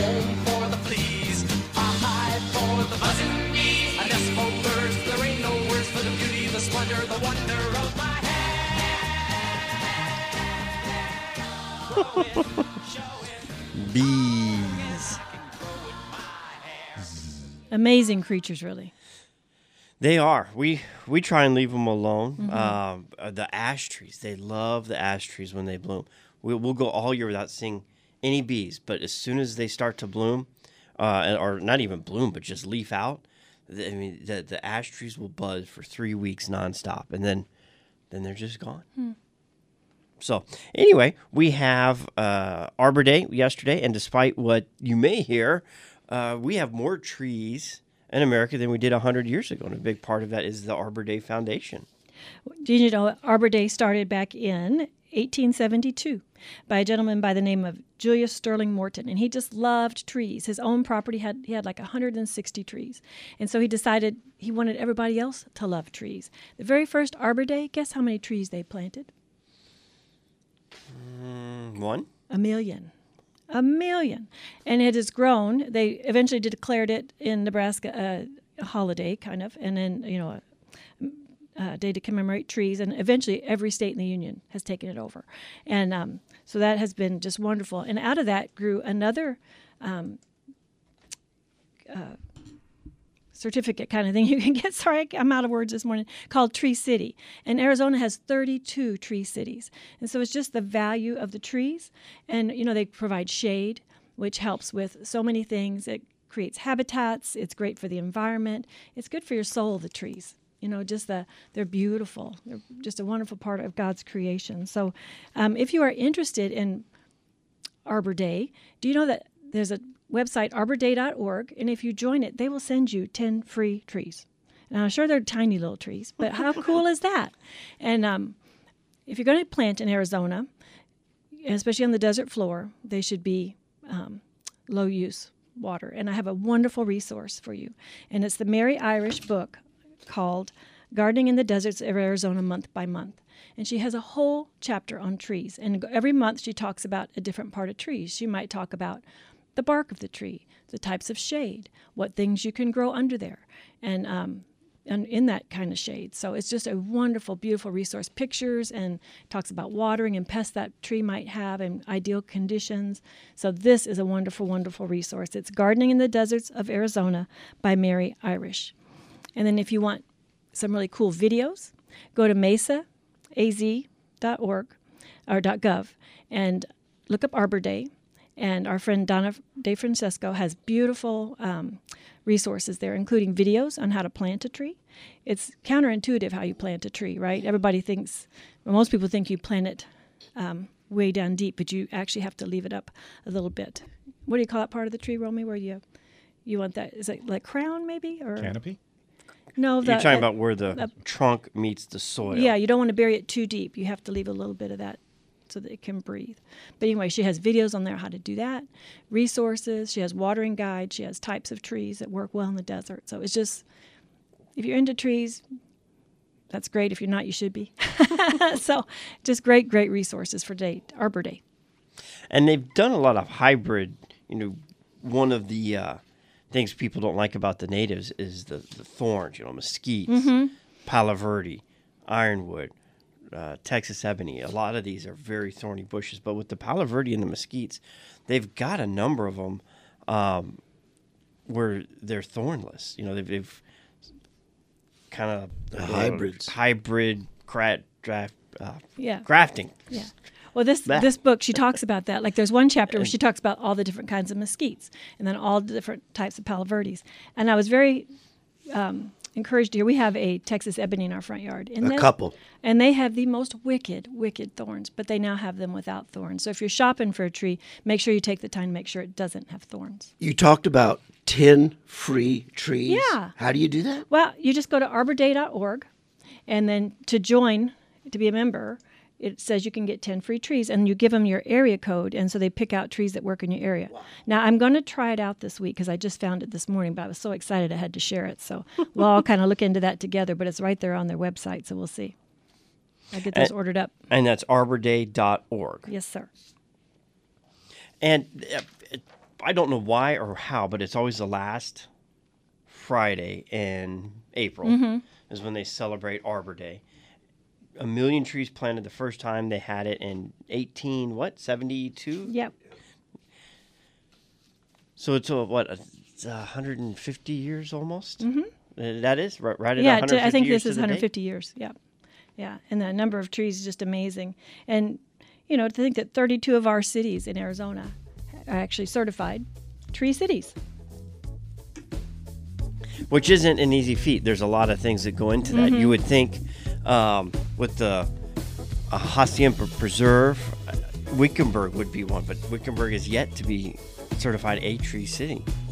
home for the fleas, a hive for the buzzing bees, a nest for birds. There ain't no words for the beauty, the splendor, the wonder of my head. Bees. Amazing creatures, really. They are. We try and leave them alone. The ash trees, they love the ash trees when they bloom. We'll go all year without seeing any bees, but as soon as they start to bloom, or not even bloom, but just leaf out, the ash trees will buzz for 3 weeks nonstop, and then they're just gone. So anyway, we have Arbor Day yesterday, and despite what you may hear, we have more trees in America than we did 100 years ago, and a big part of that is the Arbor Day Foundation. Did you know Arbor Day started back in 1872 by a gentleman by the name of Julius Sterling Morton, and he just loved trees. His own property he had like 160 trees, and so he decided he wanted everybody else to love trees. The very first Arbor Day, guess how many trees they planted? 1? 1,000,000. 1,000,000. And it has grown. They eventually declared it in Nebraska a holiday, kind of, and then, a day to commemorate trees. And eventually every state in the Union has taken it over. And so that has been just wonderful. And out of that grew another certificate kind of thing you can get. Sorry, I'm out of words this morning. Called Tree City. And Arizona has 32 tree cities. And so it's just the value of the trees. And, they provide shade, which helps with so many things. It creates habitats. It's great for the environment. It's good for your soul, the trees. They're beautiful. They're just a wonderful part of God's creation. So if you are interested in Arbor Day, do you know that there's a website, arborday.org, and if you join it, they will send you 10 free trees. Now, I'm sure they're tiny little trees, but how cool is that? And if you're going to plant in Arizona, especially on the desert floor, they should be low-use water. And I have a wonderful resource for you, and it's the Mary Irish book called Gardening in the Deserts of Arizona Month by Month. And she has a whole chapter on trees, and every month she talks about a different part of trees. She might talk about the bark of the tree, the types of shade, what things you can grow under there, and in that kind of shade. So it's just a wonderful, beautiful resource. Pictures, and talks about watering and pests that tree might have and ideal conditions. So this is a wonderful, wonderful resource. It's Gardening in the Deserts of Arizona by Mary Irish. And then if you want some really cool videos, go to mesaaz.org or .gov and look up Arbor Day. And our friend Donna DeFrancesco has beautiful resources there, including videos on how to plant a tree. It's counterintuitive how you plant a tree, right? Most people think you plant it way down deep, but you actually have to leave it up a little bit. What do you call that part of the tree, Romy, where you want that? Is it like crown maybe? Or canopy? No. You're talking about where the trunk meets the soil. Yeah, you don't want to bury it too deep. You have to leave a little bit of that so that it can breathe. But anyway, she has videos on there how to do that, resources. She has watering guides. She has types of trees that work well in the desert. So it's just, if you're into trees, that's great. If you're not, you should be. So just great, great resources for Arbor Day. And they've done a lot of hybrid. One of the things people don't like about the natives is the thorns, mesquites, Palo Verde, ironwood, Texas ebony. A lot of these are very thorny bushes, but with the Palo Verde and the mesquites, they've got a number of them where they're thornless. They've kind of hybrid grafting. Yeah. Well, this book, she talks about that. Like there's one chapter where she talks about all the different kinds of mesquites and then all the different types of Palo Verdes. And I was very encouraged here. We have a Texas ebony in our front yard. A couple. And they have the most wicked, wicked thorns, but they now have them without thorns. So if you're shopping for a tree, make sure you take the time to make sure it doesn't have thorns. You talked about 10 free trees. Yeah. How do you do that? Well, you just go to arborday.org, and then to be a member, it says you can get 10 free trees, and you give them your area code, and so they pick out trees that work in your area. Wow. Now, I'm going to try it out this week because I just found it this morning, but I was so excited I had to share it. So we'll all kind of look into that together, but it's right there on their website, so we'll see. I'll get those ordered up. And that's arborday.org. Yes, sir. And I don't know why or how, but it's always the last Friday in April is when they celebrate Arbor Day. 1 million trees planted the first time they had it in 72? Yep. So it's it's 150 years almost. That is right at Yeah, 150 I think years this is to the day? 150 years. Yeah. Yeah. And the number of trees is just amazing. And, to think that 32 of our cities in Arizona are actually certified tree cities. Which isn't an easy feat. There's a lot of things that go into that. You would think with the Hacienda Preserve, Wickenburg would be one, but Wickenburg is yet to be certified a tree city.